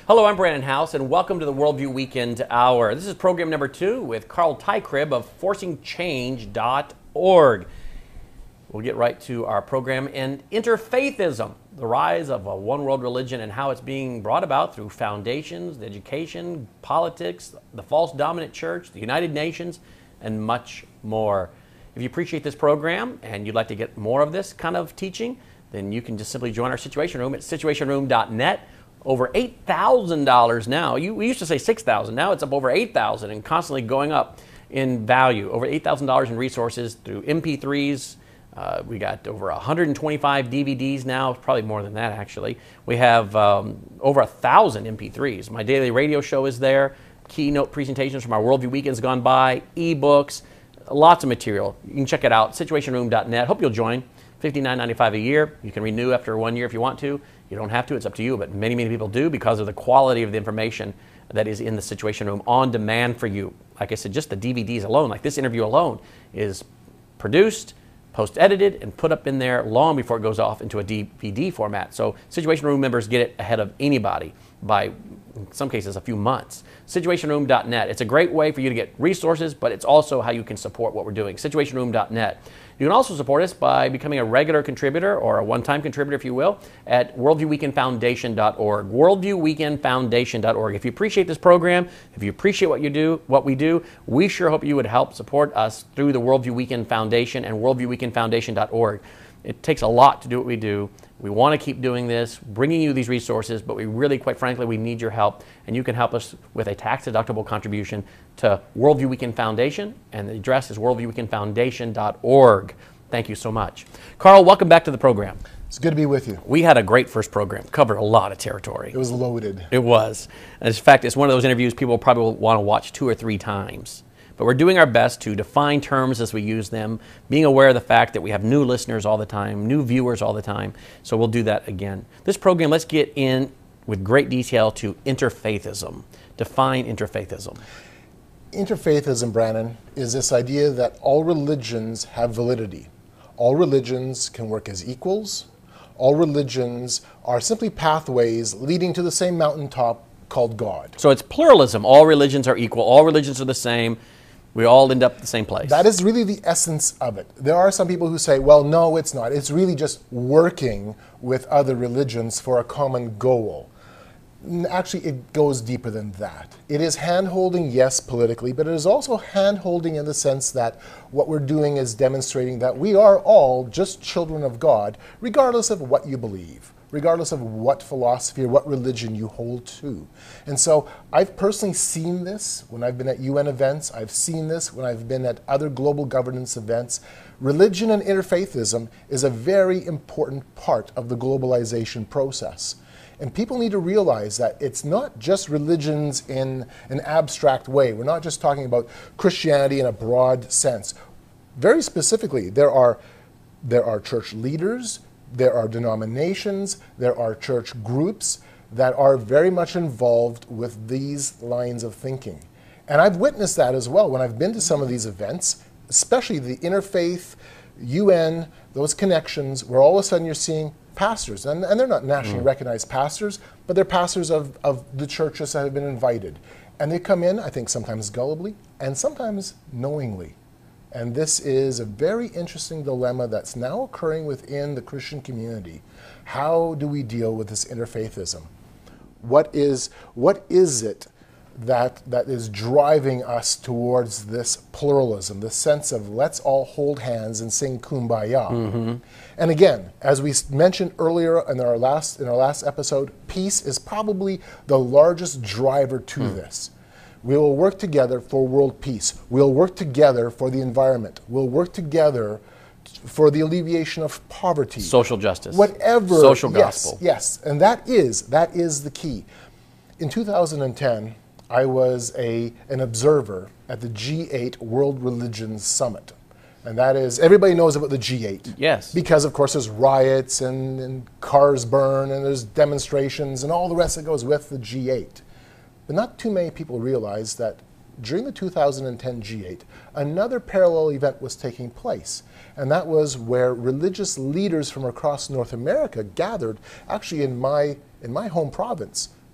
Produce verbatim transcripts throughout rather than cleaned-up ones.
Hello, I'm Brandon House, and welcome to the Worldview Weekend Hour. This is program number two with Carl Teichrib of forcing change dot org. We'll get right to our program and interfaithism, the rise of a one-world religion and how it's being brought about through foundations, education, politics, the false dominant church, the United Nations, and much more. If you appreciate this program and you'd like to get more of this kind of teaching, then you can just simply join our Situation Room at situation room dot net. Over eight thousand dollars now. You, we used to say six thousand dollars. Now it's up over eight thousand dollars and constantly going up in value. Over eight thousand dollars in resources through M P threes. Uh, we got over one hundred twenty-five D V Ds now, probably more than that actually. We have um, over one thousand M P threes. My daily radio show is there. Keynote presentations from our Worldview Weekends gone by. Ebooks. Lots of material. You can check it out. situation room dot net. Hope you'll join. fifty-nine ninety-five a year. You can renew after one year if you want to. You don't have to. It's up to you. But many, many people do because of the quality of the information that is in the Situation Room on demand for you. Like I said, just the D V Ds alone, like this interview alone, is produced, post-edited, and put up in there long before it goes off into a D V D format. So Situation Room members get it ahead of anybody by, in some cases, a few months. situation room dot net. It's a great way for you to get resources, but it's also how you can support what we're doing. situation room dot net. You can also support us by becoming a regular contributor or a one-time contributor, if you will, at worldview weekend foundation dot org. worldview weekend foundation dot org. If you appreciate this program, if you appreciate what you do, what we do, we sure hope you would help support us through the Worldview Weekend Foundation and worldview weekend foundation dot org. It takes a lot to do what we do. We want to keep doing this, bringing you these resources, but we really, quite frankly, we need your help. And you can help us with a tax-deductible contribution to Worldview Weekend Foundation, and the address is worldview weekend foundation dot org. Thank you so much. Carl, welcome back to the program. It's good to be with you. We had a great first program, covered a lot of territory. It was loaded. It was. And in fact, it's one of those interviews people probably will want to watch two or three times. But we're doing our best to define terms as we use them, being aware of the fact that we have new listeners all the time, new viewers all the time. So we'll do that again. This program, let's get in with great detail to interfaithism. Define interfaithism. Interfaithism, Brandon, is this idea that all religions have validity. All religions can work as equals. All religions are simply pathways leading to the same mountaintop called God. So it's pluralism. All religions are equal. All religions are the same. We all end up at the same place. That is really the essence of it. There are some people who say, well, no, it's not. It's really just working with other religions for a common goal. Actually, it goes deeper than that. It is hand-holding, yes, politically, but it is also hand-holding in the sense that what we're doing is demonstrating that we are all just children of God, regardless of what you believe, regardless of what philosophy or what religion you hold to. And so I've personally seen this when I've been at U N events. I've seen this when I've been at other global governance events. Religion and interfaithism is a very important part of the globalization process. And people need to realize that it's not just religions in an abstract way. We're not just talking about Christianity in a broad sense. Very specifically, there are, there are church leaders, there are denominations, there are church groups that are very much involved with these lines of thinking. And I've witnessed that as well when I've been to some of these events, especially the interfaith, U N, those connections, where all of a sudden you're seeing pastors, and, and they're not nationally mm. recognized pastors, but they're pastors of, of the churches that have been invited. And they come in, I think, sometimes gullibly, and sometimes knowingly. And this is a very interesting dilemma that's now occurring within the Christian community. How do we deal with this interfaithism? What is, what is it that, that is driving us towards this pluralism, this sense of let's all hold hands and sing Kumbaya? Mm-hmm. And again, as we mentioned earlier in our last, in our last episode, peace is probably the largest driver to mm. this. We will work together for world peace. We'll work together for the environment. We'll work together for the alleviation of poverty. Social justice. Whatever. Social yes, gospel. Yes, and that is, that is the key. In two thousand ten, I was a, an observer at the G eight World Religions Summit. And that is, everybody knows about the G eight. Yes. Because, of course, there's riots and, and cars burn and there's demonstrations and all the rest that goes with the G eight. But not too many people realize that during the two thousand ten G eight, another parallel event was taking place. And that was where religious leaders from across North America gathered, actually in my, in my home province.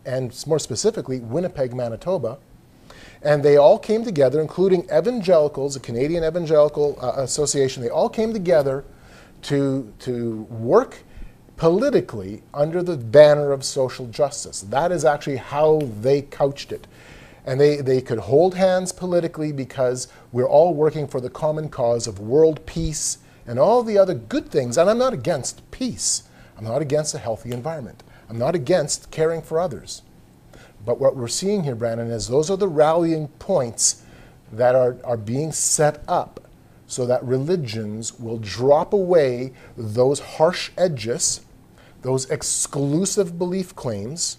and more specifically Winnipeg, Manitoba. And they all came together, including evangelicals, the Canadian Evangelical uh, Association. They all came together to, to work politically under the banner of social justice. That is actually how they couched it. And they, they could hold hands politically because we're all working for the common cause of world peace and all the other good things. And I'm not against peace. I'm not against a healthy environment. I'm not against caring for others. But what we're seeing here, Brandon, is those are the rallying points that are, are being set up so that religions will drop away those harsh edges, those exclusive belief claims,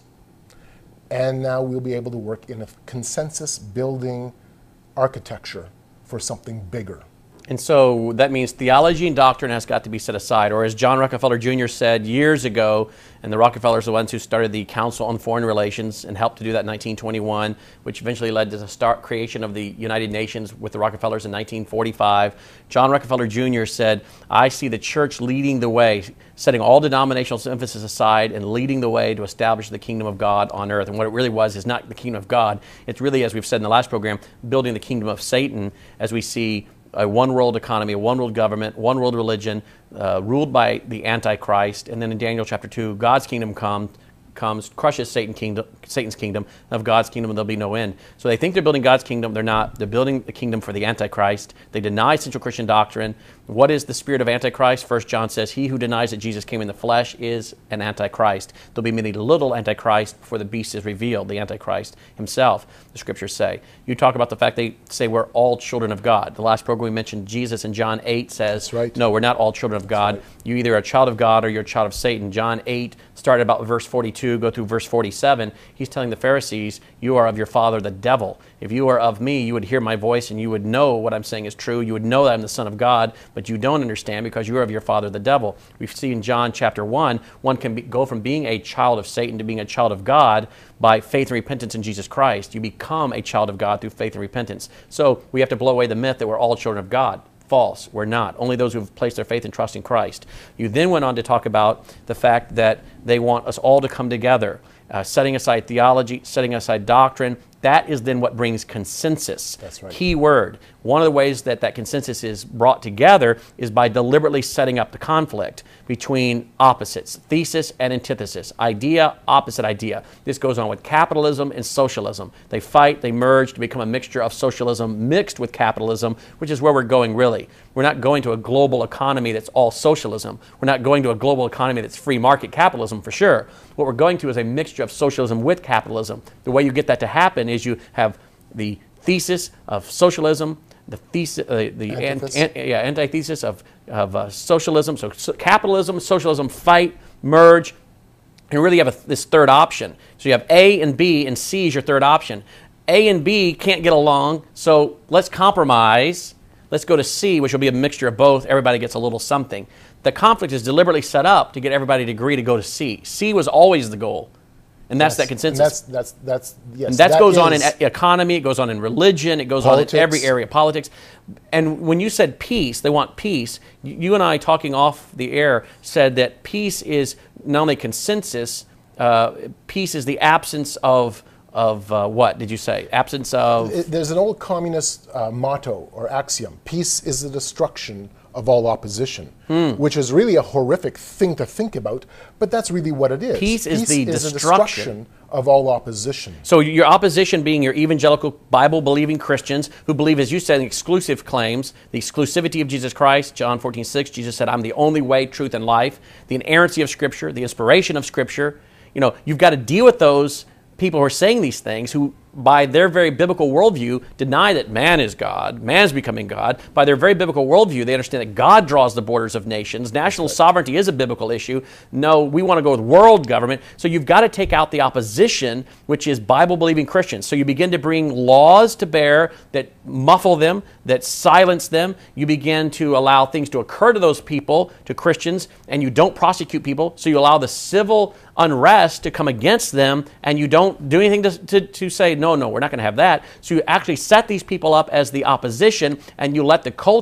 and now we'll be able to work in a consensus-building architecture for something bigger. And so that means theology and doctrine has got to be set aside. Or as John Rockefeller Junior said years ago, and the Rockefellers are the ones who started the Council on Foreign Relations and helped to do that in nineteen twenty-one, which eventually led to the start creation of the United Nations with the Rockefellers in nineteen forty-five. John Rockefeller Junior said, I see the church leading the way, setting all denominational emphasis aside and leading the way to establish the kingdom of God on earth. And what it really was is not the kingdom of God. It's really, as we've said in the last program, building the kingdom of Satan, as we see a one-world economy, a one-world government, one-world religion, uh, ruled by the Antichrist. And then in Daniel chapter two, God's kingdom comes, comes crushes Satan kingdom, Satan's kingdom. Of God's kingdom, there'll be no end. So they think they're building God's kingdom. They're not. They're building the kingdom for the Antichrist. They deny central Christian doctrine. What is the spirit of Antichrist? First John says, he who denies that Jesus came in the flesh is an Antichrist. There'll be many little Antichrist before the beast is revealed, the Antichrist himself, the scriptures say. You talk about the fact they say we're all children of God. The last program we mentioned, Jesus in John eight says, That's right. no, we're not all children of God. Right. You either are a child of God or you're a child of Satan. John eight started about verse forty-two, go through verse forty-seven. He's telling the Pharisees, you are of your father, the devil. If you are of me, you would hear my voice and you would know what I'm saying is true. You would know that I'm the Son of God, but you don't understand because you are of your father, the devil. We see in John chapter one, one can be, go from being a child of Satan to being a child of God by faith and repentance in Jesus Christ. You become a child of God through faith and repentance. So we have to blow away the myth that we're all children of God. False. We're not. Only those who have placed their faith and trust in Christ. You then went on to talk about the fact that they want us all to come together, uh, setting aside theology, setting aside doctrine. That is then what brings consensus. That's right. Key word. One of the ways that that consensus is brought together is by deliberately setting up the conflict between opposites, thesis and antithesis, idea, opposite idea. This goes on with capitalism and socialism. They fight, they merge to become a mixture of socialism mixed with capitalism, which is where we're going really. We're not going to a global economy that's all socialism. We're not going to a global economy that's free market capitalism for sure. What we're going to is a mixture of socialism with capitalism. The way you get that to happen is you have the thesis of socialism, the thesis, uh, the an, an, yeah, antithesis of, of uh, socialism. So, so capitalism, socialism fight, merge, and really have a, this third option. So you have A and B, and C is your third option. A and B can't get along, so let's compromise. Let's go to C, which will be a mixture of both. Everybody gets a little something. The conflict is deliberately set up to get everybody to agree to go to C. C was always the goal. And that's yes. that consensus. And that's, that's, that's, yes, and that, that goes is on in economy, it goes on in religion, it goes politics. on in every area of politics. And when you said peace, they want peace, you and I talking off the air said that peace is not only consensus, uh, peace is the absence of, of uh, what did you say? Absence of... It, there's an old communist uh, motto or axiom, peace is the destruction of all opposition, hmm. which is really a horrific thing to think about, but that's really what it is. Peace, Peace is the is destruction. destruction of all opposition. So your opposition being your evangelical Bible-believing Christians who believe, as you said, in exclusive claims, the exclusivity of Jesus Christ, John fourteen six, Jesus said, I'm the only way, truth, and life, the inerrancy of Scripture, the inspiration of Scripture. You know, you've got to deal with those people who are saying these things who, by their very biblical worldview, deny that man is God, man's becoming God. By their very biblical worldview, they understand that God draws the borders of nations. National sovereignty is a biblical issue. No, we want to go with world government. So you've got to take out the opposition, which is Bible-believing Christians. So you begin to bring laws to bear that muffle them, that silence them. You begin to allow things to occur to those people, to Christians, and you don't prosecute people. So you allow the civil unrest to come against them, and you don't do anything to, to, to say, no, no, we're not going to have that. So you actually set these people up as the opposition, and you let the culture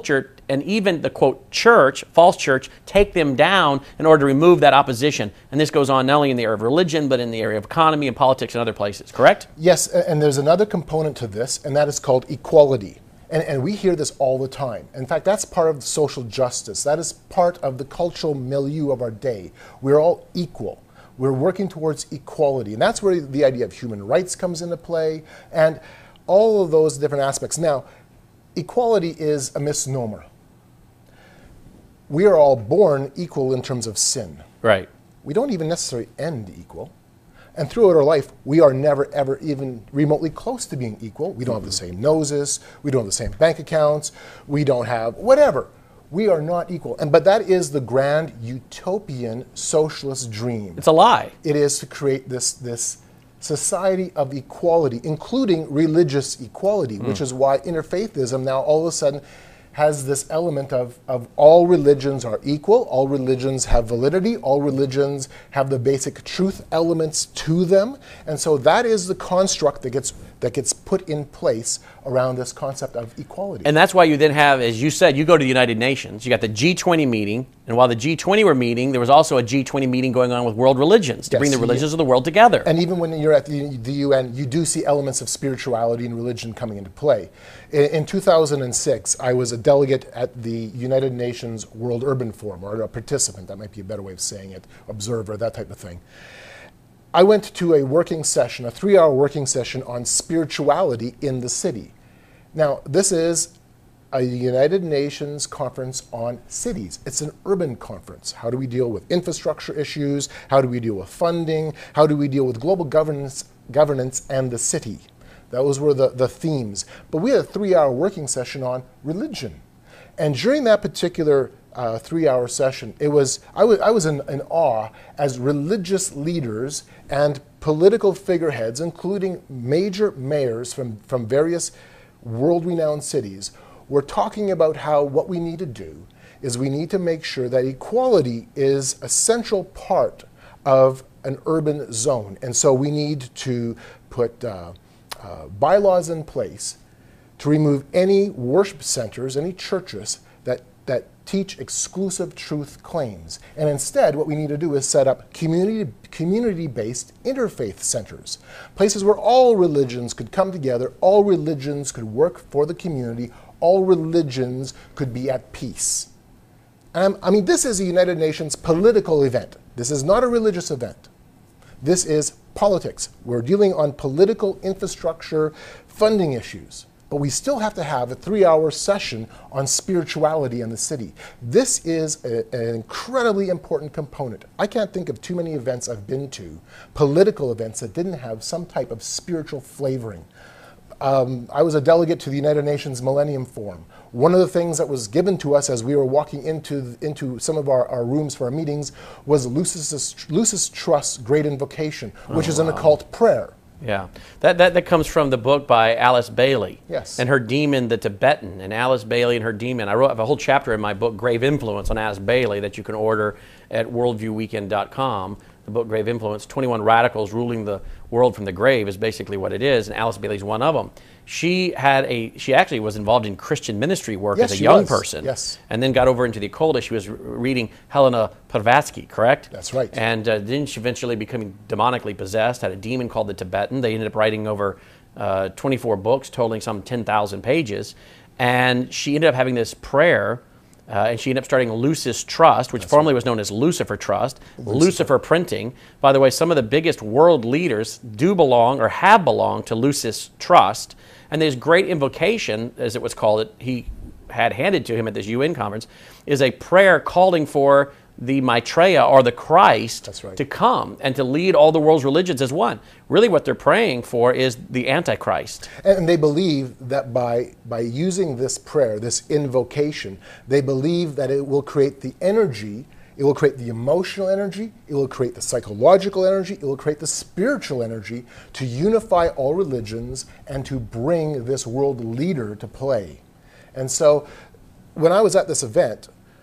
and even the, quote, church, false church, take them down in order to remove that opposition. And this goes on not only in the area of religion, but in the area of economy and politics and other places, correct? Yes, and there's another component to this, and that is called equality. And, and we hear this all the time. In fact, that's part of social justice. That is part of the cultural milieu of our day. We're all equal. We're working towards equality. And that's where the idea of human rights comes into play, and all of those different aspects. Now, equality is a misnomer. We are all born equal in terms of sin. Right. We don't even necessarily end equal. And throughout our life, we are never, ever even remotely close to being equal. We don't have the same noses. We don't have the same bank accounts. We don't have whatever. We are not equal. And but that is the grand utopian socialist dream. It's a lie. It is to create this, this society of equality, including religious equality, mm. which is why interfaithism now all of a sudden has this element of, of all religions are equal, all religions have validity, all religions have the basic truth elements to them. And so that is the construct that gets that gets put in place around this concept of equality. And that's why you then have, as you said, you go to the United Nations, you got the G twenty meeting, and while the G twenty were meeting, there was also a G twenty meeting going on with world religions to Yes, bring the religions yeah. of the world together. And even when you're at the, the U N, you do see elements of spirituality and religion coming into play. In, in two thousand six, I was a delegate at the United Nations World Urban Forum, or a participant, that might be a better way of saying it, observer, that type of thing. I went to a working session, a three-hour working session on spirituality in the city. Now, this is a United Nations conference on cities. It's an urban conference. How do we deal with infrastructure issues? How do we deal with funding? How do we deal with global governance, governance and the city? Those were the, the themes. But we had a three-hour working session on religion. And during that particular uh, three-hour session, it was I was I was in, in awe as religious leaders and political figureheads, including major mayors from, from various world-renowned cities, were talking about how what we need to do is we need to make sure that equality is a central part of an urban zone. And so we need to put uh, uh, bylaws in place to remove any worship centers, any churches that, that teach exclusive truth claims. And instead, what we need to do is set up community, community-based interfaith centers, places where all religions could come together, all religions could work for the community, all religions could be at peace. Um, I mean, this is a United Nations political event. This is not a religious event. This is politics. We're dealing on political infrastructure funding issues. But we still have to have a three-hour session on spirituality in the city. This is a, an incredibly important component. I can't think of too many events I've been to, political events, that didn't have some type of spiritual flavoring. Um, I was a delegate to the United Nations Millennium Forum. One of the things that was given to us as we were walking into, into some of our, our rooms for our meetings was Lucis, Lucis Trust's Great Invocation, which oh, is wow. an occult prayer. Yeah, that, that that comes from the book by Alice Bailey. Yes. And her demon, the Tibetan, and Alice Bailey and her demon. I wrote I have a whole chapter in my book, Grave Influence, on Alice Bailey that you can order at worldview weekend dot com. The book, Grave Influence, twenty-one Radicals Ruling the World from the Grave is basically what it is, and Alice Bailey's one of them. She had a, she actually was involved in Christian ministry work Yes, as a she young was. person. Yes. And then got over into the occult. She was re- reading Helena Blavatsky, correct? That's right. And uh, then she eventually became demonically possessed, had a demon called the Tibetan. They ended up writing over uh, twenty-four books, totaling some ten thousand pages. And she ended up having this prayer, uh, and she ended up starting Lucis Trust, which That's formerly right. was known as Lucifer Trust, Lucifer. Lucifer Printing. By the way, some of the biggest world leaders do belong or have belonged to Lucis Trust. And this great invocation, as it was called, it he had handed to him at this U N conference, is a prayer calling for the Maitreya, or the Christ, That's right. to come and to lead all the world's religions as one. Really what they're praying for is the Antichrist. And they believe that by, by using this prayer, this invocation, they believe that it will create the energy, it will create the emotional energy, it will create the psychological energy, it will create the spiritual energy to unify all religions and to bring this world leader to play. And so when I was at this event,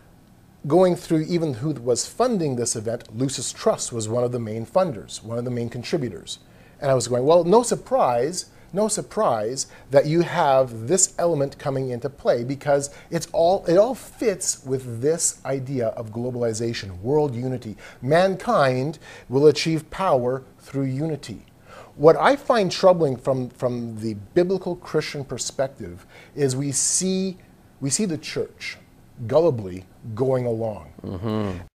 going through even who was funding this event, Lucis Trust was one of the main funders, one of the main contributors. And I was going, well, no surprise, no surprise that you have this element coming into play, because it's all it all fits with this idea of globalization, world unity. Mankind will achieve power through unity. What I find troubling from, from the biblical Christian perspective is we see we see the church gullibly going along. Mm-hmm.